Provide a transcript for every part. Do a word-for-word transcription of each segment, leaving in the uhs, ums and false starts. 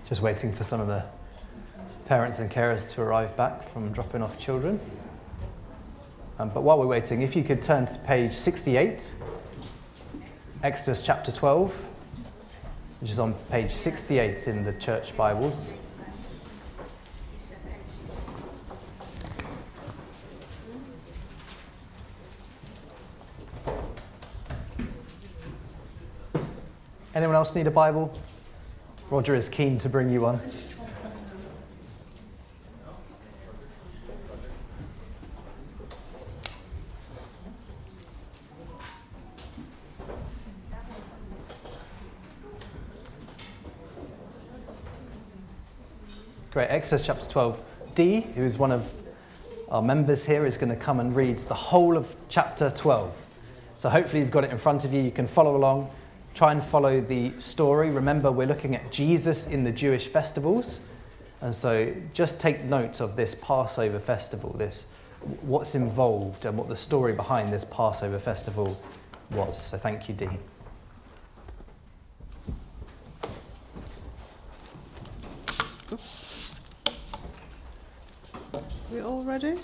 Just waiting for some of the parents and carers to arrive back from dropping off children. Um, but while we're waiting, if you could turn to page sixty-eight, Exodus chapter twelve, which is on page sixty-eight in the church Bibles. Anyone else need a Bible? Roger is keen to bring you one. Great, Exodus chapter twelve. Dee, who is one of our members here, is going to come and read the whole of chapter twelve. So hopefully you've got it in front of you, you can follow along. Try and follow the story. Remember, we're looking at Jesus in the Jewish festivals. And so just take note of this Passover festival, this what's involved and what the story behind this Passover festival was. So thank you, Dee. Oops. We all ready?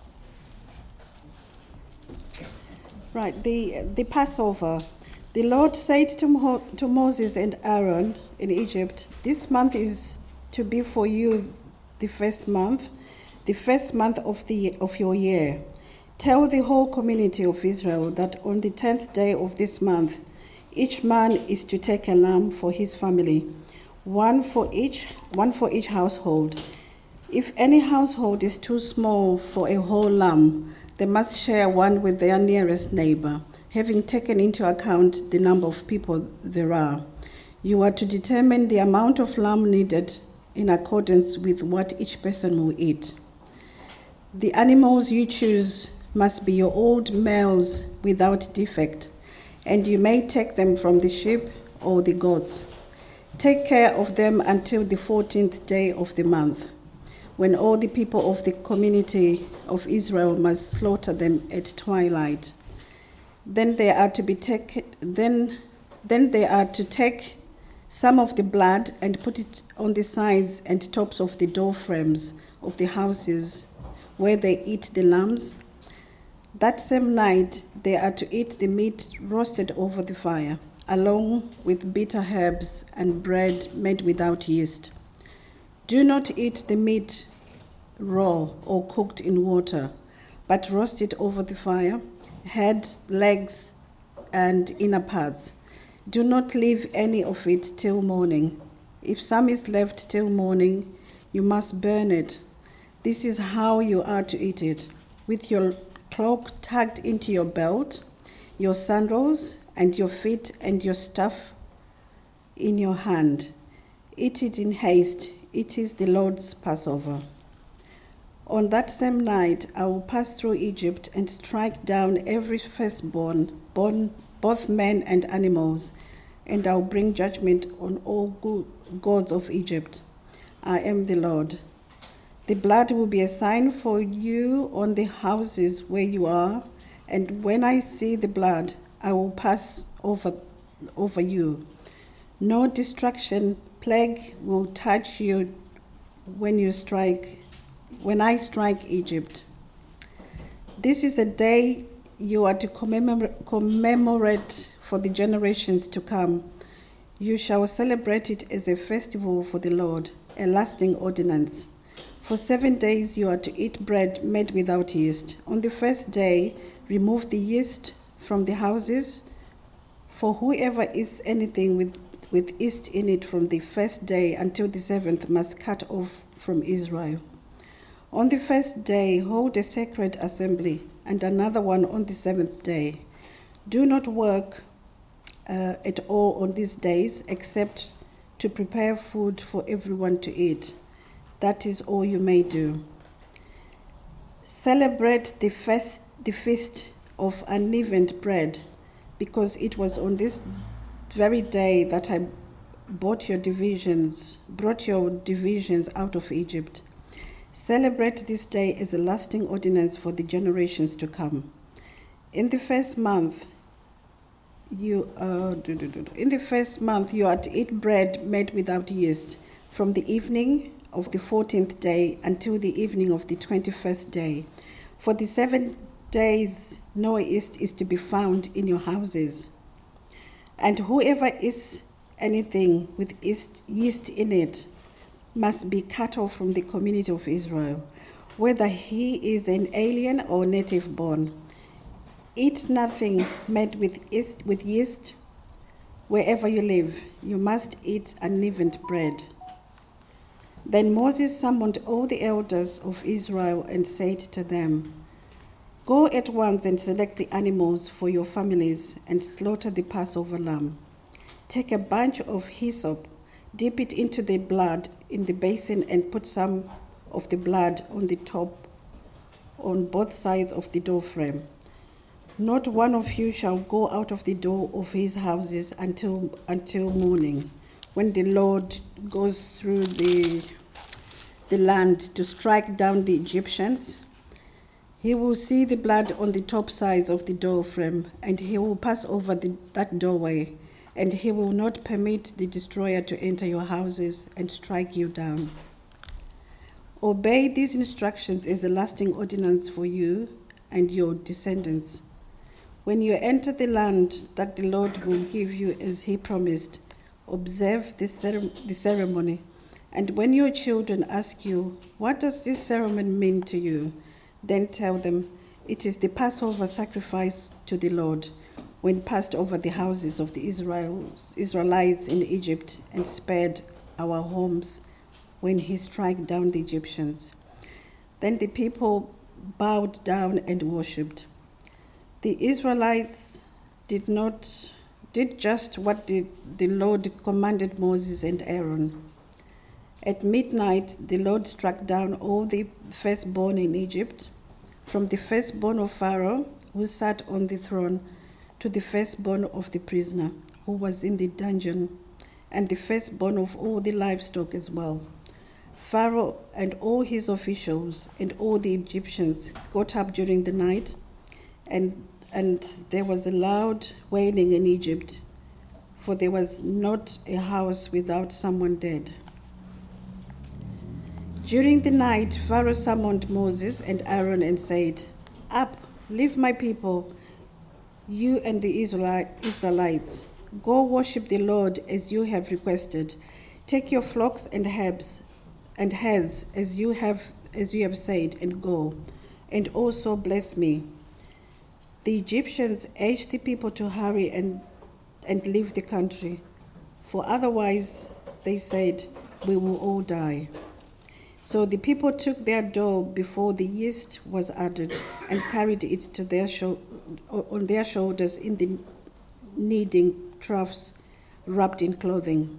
Right, the, the Passover. The Lord said to, Mo- to Moses and Aaron in Egypt, "This month is to be for you the first month, the first month of the of your year. Tell the whole community of Israel that on the tenth day of this month, each man is to take a lamb for his family, one for each, one for each household. If any household is too small for a whole lamb, they must share one with their nearest neighbor, having taken into account the number of people there are. You are to determine the amount of lamb needed in accordance with what each person will eat. The animals you choose must be your old males without defect, and you may take them from the sheep or the goats. Take care of them until the fourteenth day of the month, when all the people of the community of Israel must slaughter them at twilight. Then they are to be take, then, then they are to take some of the blood and put it on the sides and tops of the door frames of the houses where they eat the lambs. That same night they are to eat the meat roasted over the fire, along with bitter herbs and bread made without yeast. Do not eat the meat raw or cooked in water, but roast it over the fire, head, legs, and inner parts. Do not leave any of it till morning. If some is left till morning, you must burn it. This is how you are to eat it, with your cloak tucked into your belt, your sandals, and your feet, and your staff in your hand. Eat it in haste. It is the Lord's Passover. On that same night, I will pass through Egypt and strike down every firstborn, born, both men and animals, and I will bring judgment on all gods of Egypt. I am the Lord. The blood will be a sign for you on the houses where you are, and when I see the blood, I will pass over, over you. No destruction, plague will touch you when you strike When I strike Egypt. This is a day you are to commemorate, commemorate for the generations to come. You shall celebrate it as a festival for the Lord, a lasting ordinance. For seven days you are to eat bread made without yeast. On the first day, remove the yeast from the houses, for whoever eats anything with, with yeast in it from the first day until the seventh must cut off from Israel. On the first day, hold a sacred assembly, and another one on the seventh day. Do not work uh, at all on these days, except to prepare food for everyone to eat. That is all you may do. Celebrate the feast, the feast of unleavened bread, because it was on this very day that I brought your divisions, brought your divisions out of Egypt. Celebrate this day as a lasting ordinance for the generations to come. In the first month, you uh, in the first month you are to eat bread made without yeast. from the evening of the fourteenth day until the evening of the twenty-first day. For the seven days no yeast is to be found in your houses. And whoever eats anything with yeast, yeast in it must be cut off from the community of Israel, whether he is an alien or native born. Eat nothing made with yeast, with yeast wherever you live. You must eat unleavened bread. Then Moses summoned all the elders of Israel and said to them, "Go at once and select the animals for your families and slaughter the Passover lamb. Take a bunch of hyssop, dip it into the blood in the basin and put some of the blood on the top, on both sides of the door frame. Not one of you shall go out of the door of his houses until until morning, when the Lord goes through the, the land to strike down the Egyptians. He will see the blood on the top sides of the door frame, and he will pass over the, that doorway, and he will not permit the destroyer to enter your houses and strike you down. Obey these instructions as a lasting ordinance for you and your descendants. When you enter the land that the Lord will give you as he promised, observe the ceremony. And when your children ask you, 'What does this ceremony mean to you?' then tell them, 'It is the Passover sacrifice to the Lord, when passed over the houses of the Israels, Israelites in Egypt and spared our homes when he struck down the Egyptians.' Then the people bowed down and worshipped. The Israelites did not did just what the, the Lord commanded Moses and Aaron. At midnight, the Lord struck down all the firstborn in Egypt, from the firstborn of Pharaoh, who sat on the throne, to the firstborn of the prisoner, who was in the dungeon, and the firstborn of all the livestock as well. Pharaoh and all his officials and all the Egyptians got up during the night, and, and there was a loud wailing in Egypt, for there was not a house without someone dead. During the night, Pharaoh summoned Moses and Aaron and said, "Up, leave my people, you and the Israelites. Go worship the Lord as you have requested. Take your flocks and herds, and herds as you have as you have said, and go, and also bless me." The Egyptians urged the people to hurry and and leave the country, for otherwise, they said, "We will all die." So the people took their dough before the yeast was added and carried it to their sho- on their shoulders in the kneading troughs, wrapped in clothing.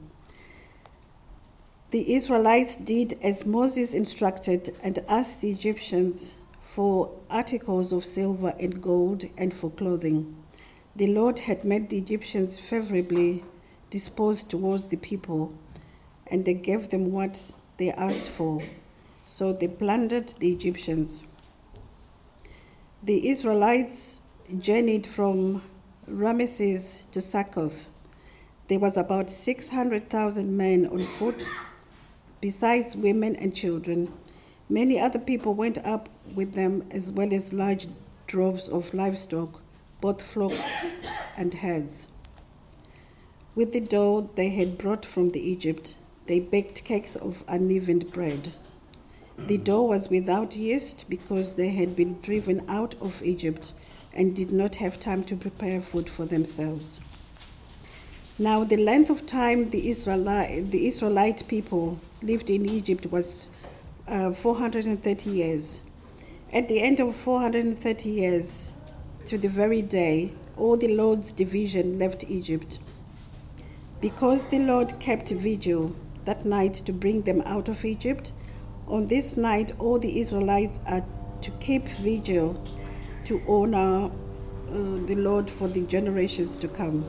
The Israelites did as Moses instructed and asked the Egyptians for articles of silver and gold and for clothing. The Lord had made the Egyptians favorably disposed towards the people, and they gave them what they asked for. So they plundered the Egyptians. The Israelites journeyed from Ramesses to Succoth. There was about six hundred thousand men on foot, besides women and children. Many other people went up with them, as well as large droves of livestock, both flocks and herds. With the dough they had brought from the Egypt, they baked cakes of unleavened bread. The dough was without yeast because they had been driven out of Egypt and did not have time to prepare food for themselves. Now the length of time the Israelite, the Israelite people lived in Egypt was uh, four hundred thirty years. At the end of four hundred thirty years, to the very day, all the Lord's division left Egypt. Because the Lord kept vigil that night to bring them out of Egypt, on this night all the Israelites are to keep vigil to honor uh, the Lord for the generations to come.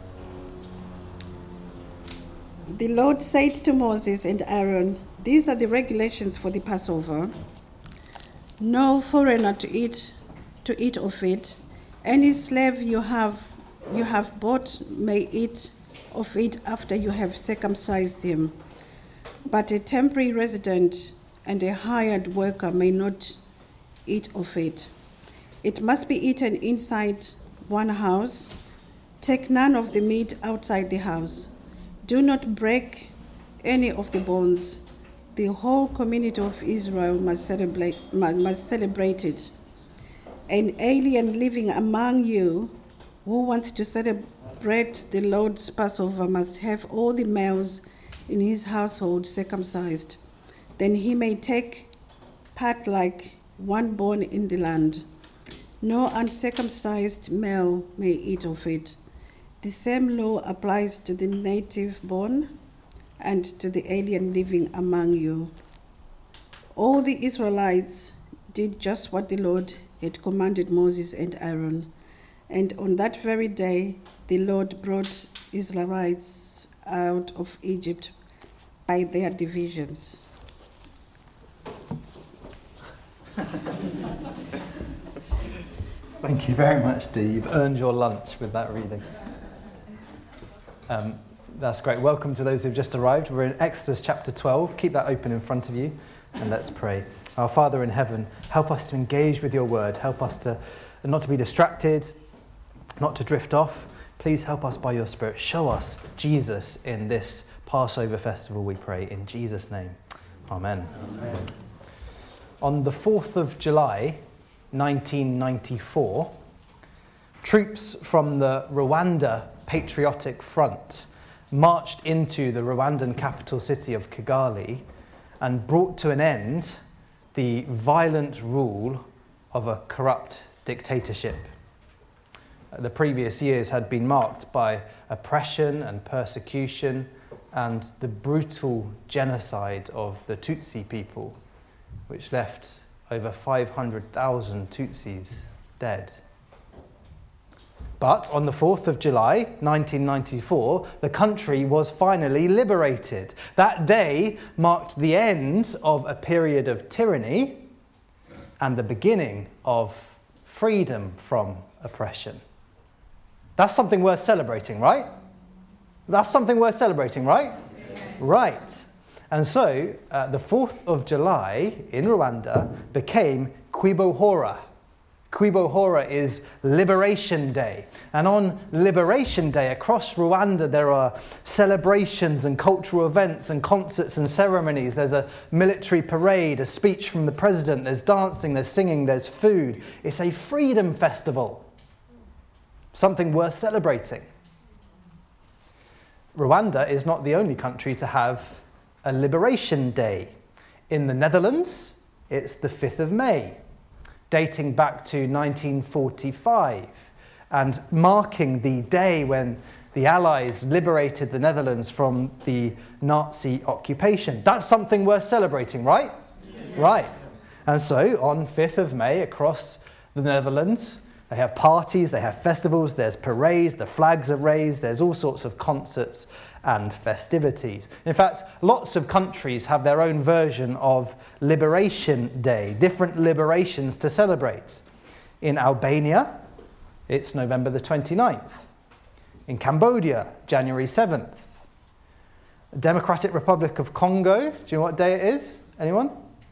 The Lord said to Moses and Aaron, "These are the regulations for the Passover. No foreigner to eat to eat of it. Any slave you have you have bought may eat of it after you have circumcised him. but a temporary resident and a hired worker may not eat of it. It must be eaten inside one house. Take none of the meat outside the house. Do not break any of the bones. The whole community of Israel must celebrate, must celebrate it. An alien living among you who wants to celebrate the Lord's Passover must have all the males in his household circumcised. Then he may take part like one born in the land. No uncircumcised male may eat of it. The same law applies to the native born and to the alien living among you. All the Israelites did just what the Lord had commanded Moses and Aaron. And on that very day, the Lord brought Israelites out of Egypt by their divisions. Thank you very much, Dee. You've earned your lunch with that reading. Um, that's great. Welcome to those who've just arrived. We're in Exodus chapter twelve. Keep that open in front of you and let's pray. Our Father in heaven, help us to engage with your word. Help us to not to be distracted, not to drift off. Please help us by your Spirit. Show us Jesus in this Passover festival, we pray. In Jesus' name, amen. Amen. On the fourth of July, nineteen ninety-four, troops from the Rwanda Patriotic Front marched into the Rwandan capital city of Kigali and brought to an end the violent rule of a corrupt dictatorship. The previous years had been marked by oppression and persecution and the brutal genocide of the Tutsi people, which left over five hundred thousand Tutsis dead. But on the fourth of July, nineteen ninety-four, the country was finally liberated. That day marked the end of a period of tyranny and the beginning of freedom from oppression. That's something worth celebrating, right? That's something worth celebrating, right? Yes. Right. And so, uh, the fourth of July in Rwanda became Kwibohora. Kwibohora is Liberation Day. And on Liberation Day, across Rwanda, there are celebrations and cultural events and concerts and ceremonies. There's a military parade, a speech from the president, there's dancing, there's singing, there's food. It's a freedom festival. Something worth celebrating. Rwanda is not the only country to have a Liberation Day. In the Netherlands, it's the fifth of May, dating back to nineteen forty-five, and marking the day when the Allies liberated the Netherlands from the Nazi occupation. That's something worth celebrating, right? Yes. Right. And so, on fifth of May, across the Netherlands, they have parties, they have festivals, there's parades, the flags are raised, there's all sorts of concerts and festivities. In fact, lots of countries have their own version of Liberation Day, different liberations to celebrate. In Albania, it's November the twenty-ninth. In Cambodia, January seventh. Democratic Republic of Congo, do you know what day it is? Anyone?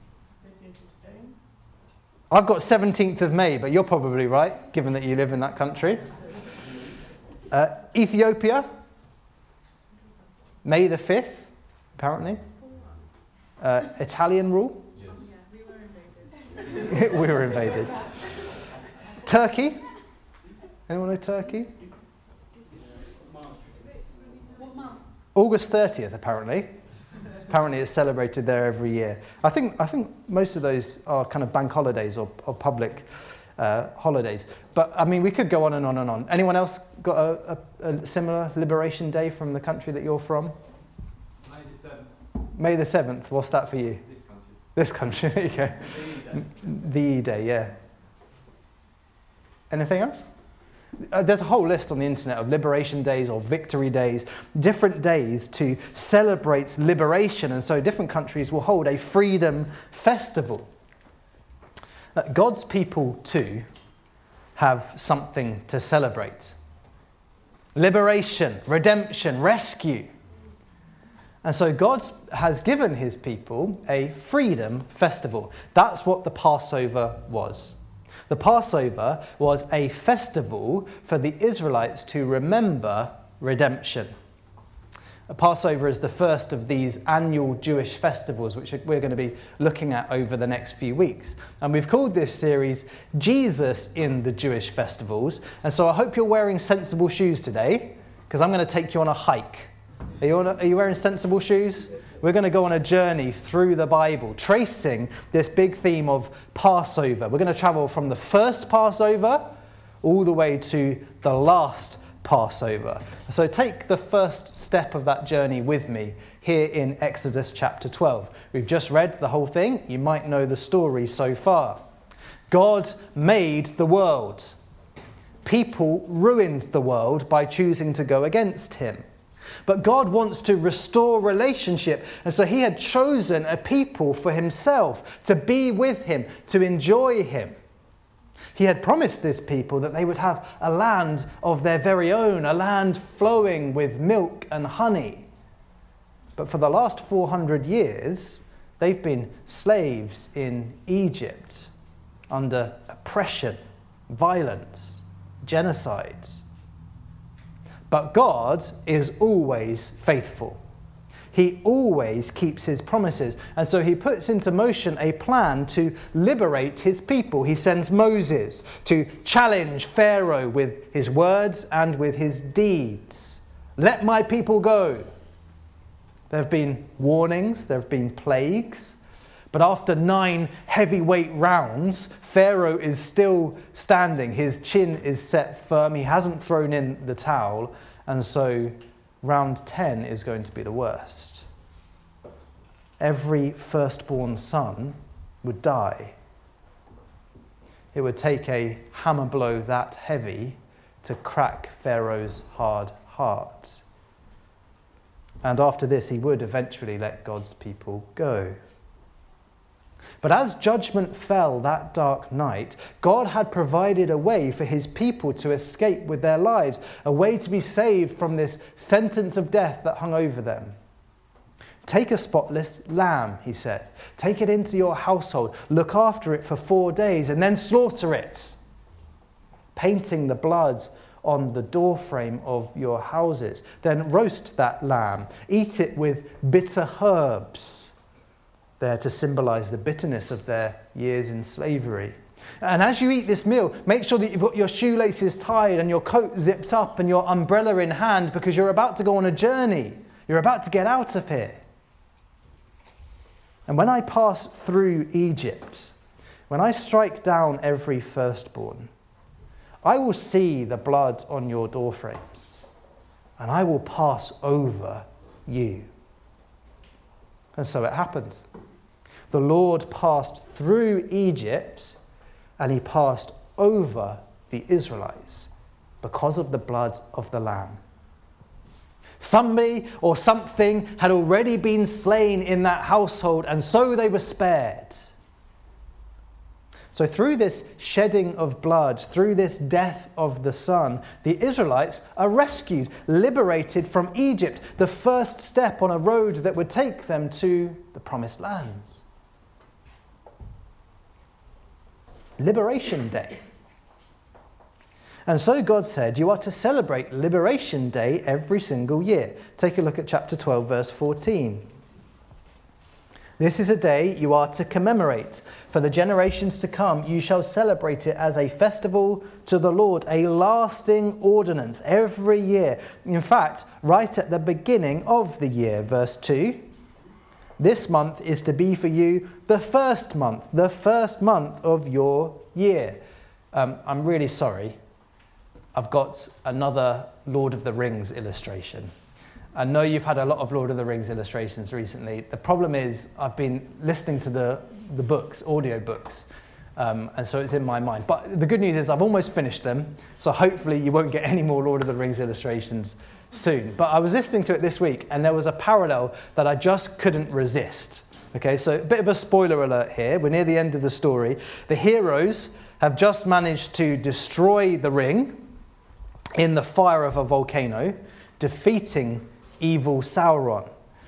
I've got seventeenth of May, but you're probably right, given that you live in that country. Uh, Ethiopia, May the fifth, apparently. Uh, Italian rule. Yes. We were invaded. we were invaded. Turkey. Anyone know Turkey? What month? August thirtieth, apparently. Apparently it's celebrated there every year. I think I think most of those are kind of bank holidays or, or public uh, holidays. But, I mean, we could go on and on and on. Anyone else got a, a, a similar Liberation Day from the country that you're from? May the seventh. May the seventh. What's that for you? This country. This country, there you go. V E Day, yeah. Anything else? Uh, there's a whole list on the internet of liberation days or victory days, different days to celebrate liberation, and so different countries will hold a freedom festival. Uh, God's people too have something to celebrate. Liberation, redemption, rescue. And so God has given his people a freedom festival. That's what the Passover was. The Passover was a festival for the Israelites to remember redemption. A Passover is the first of these annual Jewish festivals, which we're going to be looking at over the next few weeks. And we've called this series Jesus in the Jewish Festivals. And so I hope you're wearing sensible shoes today, because I'm going to take you on a hike. Are you, on a, are you wearing sensible shoes? We're going to go on a journey through the Bible, tracing this big theme of Passover. We're going to travel from the first Passover all the way to the last Passover. So take the first step of that journey with me here in Exodus chapter twelve. We've just read the whole thing. You might know the story so far. God made the world. People ruined the world by choosing to go against him. But God wants to restore relationship, and so he had chosen a people for himself to be with him, to enjoy him. He had promised this people that they would have a land of their very own, a land flowing with milk and honey. But for the last four hundred years, they've been slaves in Egypt under oppression, violence, genocide. But God is always faithful. He always keeps his promises. And so he puts into motion a plan to liberate his people. He sends Moses to challenge Pharaoh with his words and with his deeds. Let my people go. There have been warnings, there have been plagues. But after nine heavyweight rounds, Pharaoh is still standing. His chin is set firm. He hasn't thrown in the towel. And so round ten is going to be the worst. Every firstborn son would die. It would take a hammer blow that heavy to crack Pharaoh's hard heart. And after this, he would eventually let God's people go. But as judgment fell that dark night, God had provided a way for his people to escape with their lives, a way to be saved from this sentence of death that hung over them. Take a spotless lamb, he said. Take it into your household, look after it for four days, and then slaughter it, painting the blood on the doorframe of your houses. Then roast that lamb, eat it with bitter herbs, there to symbolize the bitterness of their years in slavery. And as you eat this meal, make sure that you've got your shoelaces tied and your coat zipped up and your umbrella in hand, because you're about to go on a journey. You're about to get out of here. And when I pass through Egypt, when I strike down every firstborn, I will see the blood on your doorframes, and I will pass over you. And so it happened. The Lord passed through Egypt, and he passed over the Israelites because of the blood of the Lamb. Somebody or something had already been slain in that household, and so they were spared. So through this shedding of blood, through this death of the Son, the Israelites are rescued, liberated from Egypt, the first step on a road that would take them to the Promised Land. Liberation Day. And so God said, you are to celebrate Liberation Day every single year. Take a look at chapter twelve, verse fourteen. This is a day you are to commemorate. For the generations to come, you shall celebrate it as a festival to the Lord, a lasting ordinance every year. In fact, right at the beginning of the year, verse two, this month is to be for you the first month, the first month of your year. Um, I'm really sorry. I've got another Lord of the Rings illustration. I know you've had a lot of Lord of the Rings illustrations recently. The problem is I've been listening to the, the books, audio books, um, and so it's in my mind. But the good news is I've almost finished them, so hopefully you won't get any more Lord of the Rings illustrations soon. But I was listening to it this week, and there was a parallel that I just couldn't resist. Okay, so a bit of a spoiler alert here. We're near the end of the story. The heroes have just managed to destroy the ring in the fire of a volcano, defeating evil Sauron.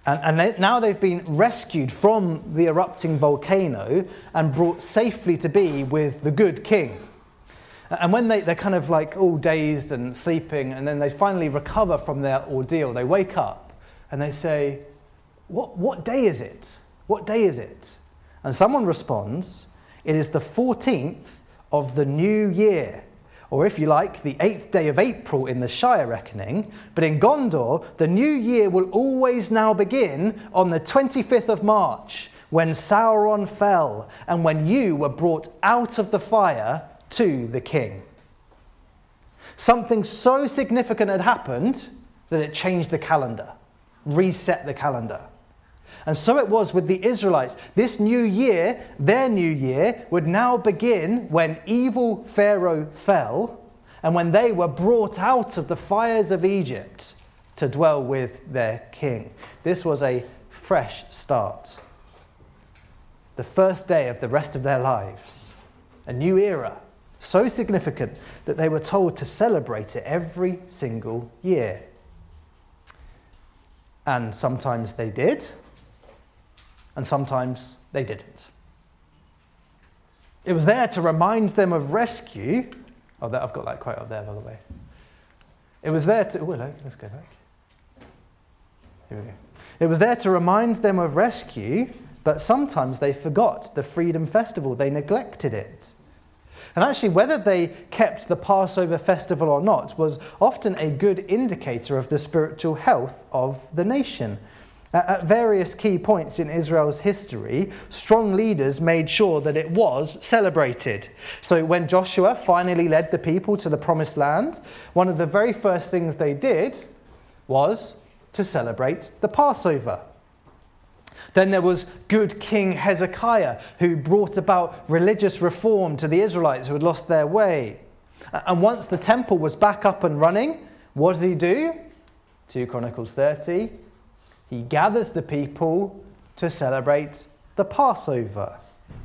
And, and they, now they've been rescued from the erupting volcano and brought safely to be with the good king. And when they, they're kind of like all dazed and sleeping, and then they finally recover from their ordeal, they wake up and they say, what, what day is it? What day is it? And someone responds, it is the fourteenth of the new year. Or if you like, the eighth day of April in the Shire reckoning. But in Gondor, the new year will always now begin on the twenty-fifth of March, when Sauron fell, and when you were brought out of the fire to the king. Something so significant had happened that it changed the calendar, reset the calendar. And so it was with the Israelites. This new year, their new year, would now begin when evil Pharaoh fell and when they were brought out of the fires of Egypt to dwell with their king. This was a fresh start. The first day of the rest of their lives. A new era, so significant that they were told to celebrate it every single year. And sometimes they did. And sometimes they didn't. It was there to remind them of rescue. Oh, that, I've got that quote up there, by the way. It was there to... Oh, hello, let's go back. Here we go. It was there to remind them of rescue, but sometimes they forgot the Freedom Festival. They neglected it. And actually, whether they kept the Passover festival or not was often a good indicator of the spiritual health of the nation. At various key points in Israel's history, strong leaders made sure that it was celebrated. So when Joshua finally led the people to the promised land, one of the very first things they did was to celebrate the Passover. Then there was good King Hezekiah, who brought about religious reform to the Israelites who had lost their way. And once the temple was back up and running, what did he do? Second Chronicles thirty. He gathers the people to celebrate the Passover.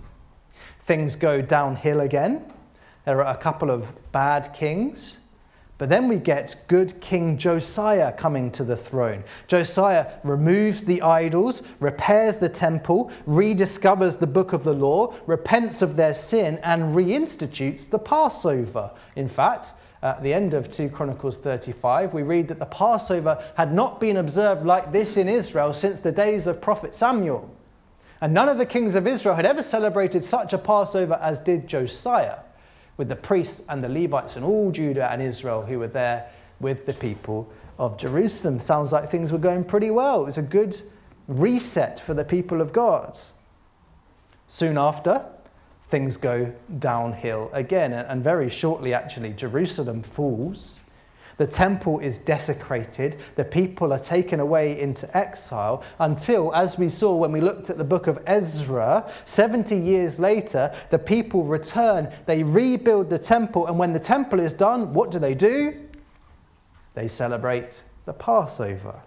Things go downhill again. There are a couple of bad kings. But then we get good King Josiah coming to the throne. Josiah removes the idols, repairs the temple, rediscovers the book of the law, repents of their sin, and reinstitutes the Passover. In fact, at the end of Second Chronicles thirty-five, we read that the Passover had not been observed like this in Israel since the days of Prophet Samuel. And none of the kings of Israel had ever celebrated such a Passover as did Josiah, with the priests and the Levites and all Judah and Israel who were there with the people of Jerusalem. Sounds like things were going pretty well. It was a good reset for the people of God. Soon after, things go downhill again. And very shortly, actually, Jerusalem falls. The temple is desecrated. The people are taken away into exile until, as we saw when we looked at the book of Ezra, seventy years later, the people return. They rebuild the temple. And when the temple is done, what do they do? They celebrate the Passover.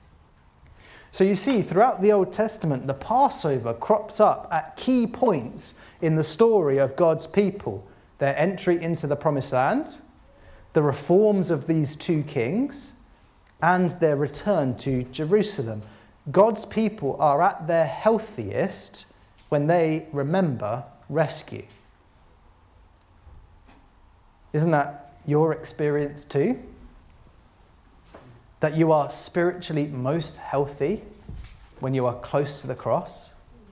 So you see, throughout the Old Testament, the Passover crops up at key points in the story of God's people. Their entry into the Promised Land, the reforms of these two kings, and their return to Jerusalem. God's people are at their healthiest when they remember rescue. Isn't that your experience too? That you are spiritually most healthy when you are close to the cross?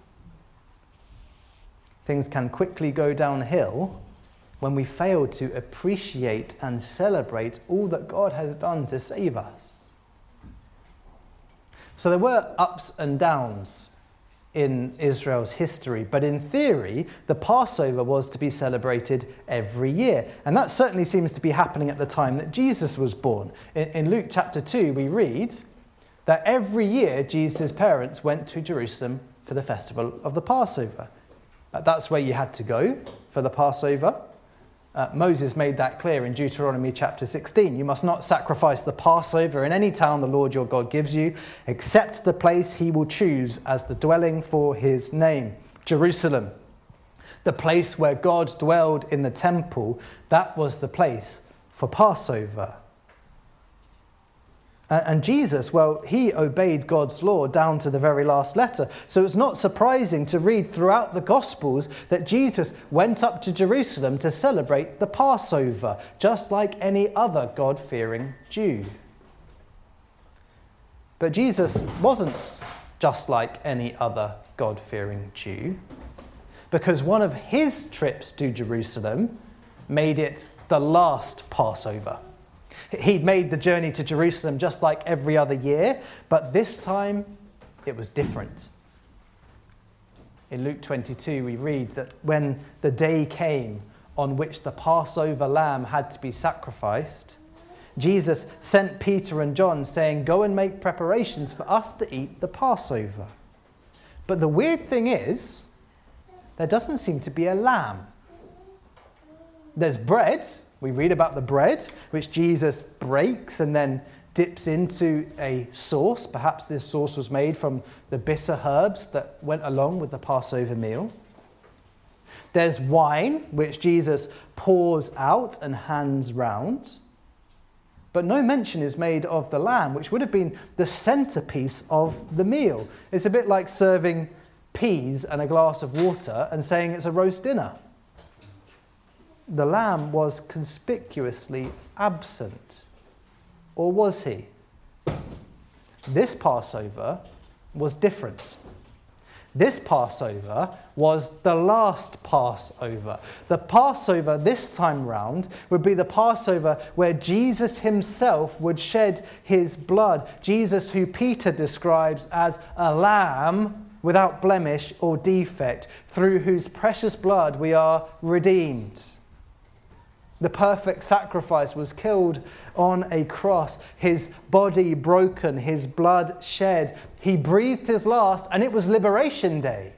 Things can quickly go downhill when we fail to appreciate and celebrate all that God has done to save us. So there were ups and downs in Israel's history, but in theory, the Passover was to be celebrated every year. And that certainly seems to be happening at the time that Jesus was born. In, in Luke chapter two, we read that every year Jesus' parents went to Jerusalem for the festival of the Passover. Uh, that's where you had to go for the Passover. Uh, Moses made that clear in Deuteronomy chapter sixteen. You must not sacrifice the Passover in any town the Lord your God gives you, except the place he will choose as the dwelling for his name. Jerusalem, the place where God dwelled in the temple, that was the place for Passover. And Jesus, well, he obeyed God's law down to the very last letter. So it's not surprising to read throughout the Gospels that Jesus went up to Jerusalem to celebrate the Passover, just like any other God-fearing Jew. But Jesus wasn't just like any other God-fearing Jew, because one of his trips to Jerusalem made it the last Passover. He'd made the journey to Jerusalem just like every other year, but this time it was different. In Luke twenty-two, we read that when the day came on which the Passover lamb had to be sacrificed, Jesus sent Peter and John saying, "Go and make preparations for us to eat the Passover." But the weird thing is, there doesn't seem to be a lamb. There's bread. We read about the bread, which Jesus breaks and then dips into a sauce. Perhaps this sauce was made from the bitter herbs that went along with the Passover meal. There's wine, which Jesus pours out and hands round. But no mention is made of the lamb, which would have been the centerpiece of the meal. It's a bit like serving peas and a glass of water and saying it's a roast dinner. The lamb was conspicuously absent. Or was he? This Passover was different. This Passover was the last Passover. The Passover this time round would be the Passover where Jesus himself would shed his blood. Jesus, who Peter describes as a lamb without blemish or defect, through whose precious blood we are redeemed. The perfect sacrifice was killed on a cross, his body broken, his blood shed. He breathed his last, and it was Liberation Day.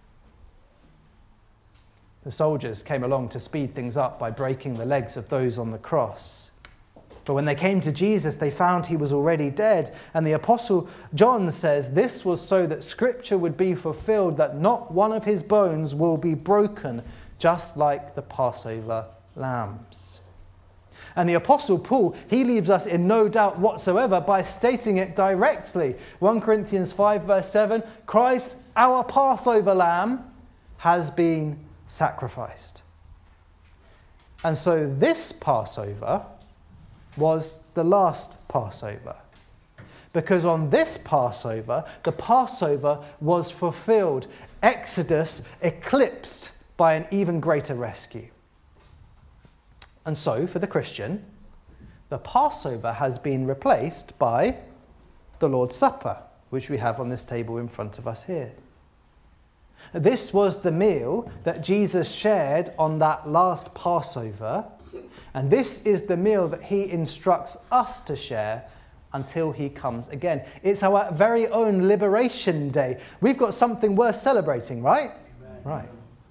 The soldiers came along to speed things up by breaking the legs of those on the cross. But when they came to Jesus, they found he was already dead. And the Apostle John says this was so that Scripture would be fulfilled, that not one of his bones will be broken, just like the Passover lambs. And the Apostle Paul, he leaves us in no doubt whatsoever by stating it directly. First Corinthians five verse seven, Christ, our Passover lamb, has been sacrificed. And so this Passover was the last Passover. Because on this Passover, the Passover was fulfilled. Exodus eclipsed by an even greater rescue. And so, for the Christian, the Passover has been replaced by the Lord's Supper, which we have on this table in front of us here. This was the meal that Jesus shared on that last Passover, and this is the meal that he instructs us to share until he comes again. It's our very own Liberation Day. We've got something worth celebrating, right? Amen. Right.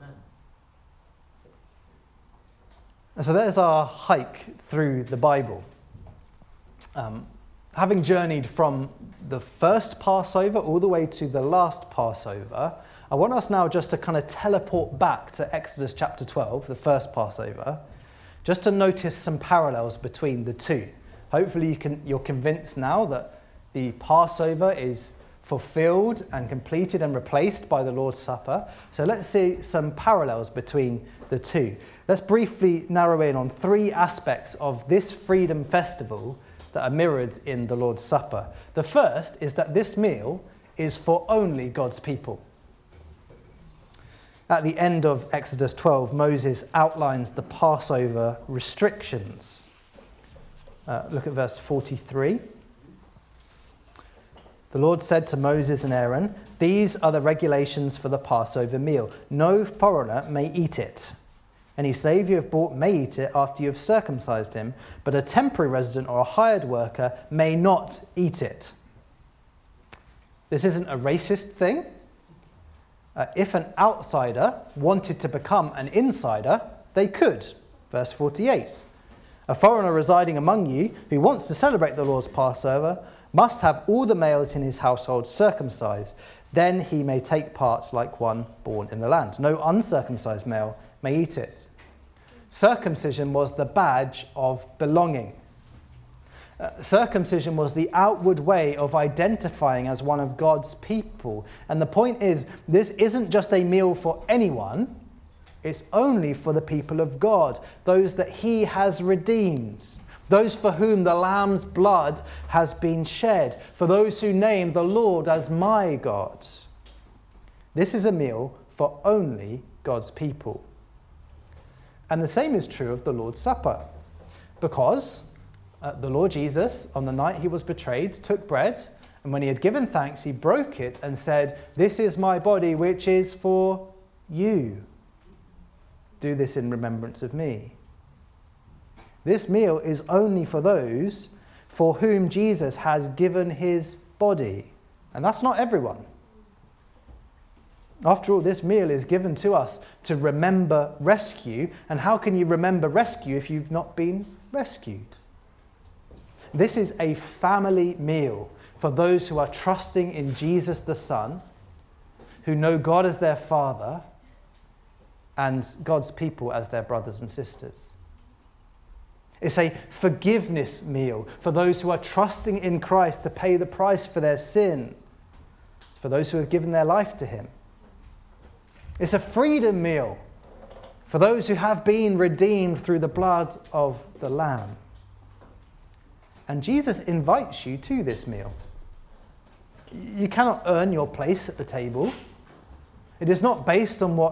And so there's our hike through the Bible. Um, having journeyed from the first Passover all the way to the last Passover, I want us now just to kind of teleport back to Exodus chapter twelve, the first Passover, just to notice some parallels between the two. Hopefully you can, you're convinced now that the Passover is fulfilled and completed and replaced by the Lord's Supper. So let's see some parallels between the two. Let's briefly narrow in on three aspects of this Freedom Festival that are mirrored in the Lord's Supper. The first is that this meal is for only God's people. At the end of Exodus twelve, Moses outlines the Passover restrictions. Uh, look at verse forty-three. The Lord said to Moses and Aaron, "These are the regulations for the Passover meal. No foreigner may eat it. Any slave you have bought may eat it after you have circumcised him, but a temporary resident or a hired worker may not eat it." This isn't a racist thing. Uh, if an outsider wanted to become an insider, they could. Verse forty-eight. A foreigner residing among you who wants to celebrate the Lord's Passover must have all the males in his household circumcised. Then he may take part like one born in the land. No uncircumcised male may eat it. Circumcision was the badge of belonging. Uh, circumcision was the outward way of identifying as one of God's people. And the point is, this isn't just a meal for anyone, it's only for the people of God, those that he has redeemed, those for whom the Lamb's blood has been shed, for those who name the Lord as my God. This is a meal for only God's people. And the same is true of the Lord's Supper, because uh, the Lord Jesus, on the night he was betrayed, took bread, and when he had given thanks, he broke it and said, "This is my body, which is for you. Do this in remembrance of me." This meal is only for those for whom Jesus has given his body. And that's not everyone. After all, this meal is given to us to remember rescue. And how can you remember rescue if you've not been rescued? This is a family meal for those who are trusting in Jesus the Son, who know God as their Father, and God's people as their brothers and sisters. It's a forgiveness meal for those who are trusting in Christ to pay the price for their sin, for those who have given their life to him. It's a freedom meal for those who have been redeemed through the blood of the Lamb. And Jesus invites you to this meal. You cannot earn your place at the table. It is not based on what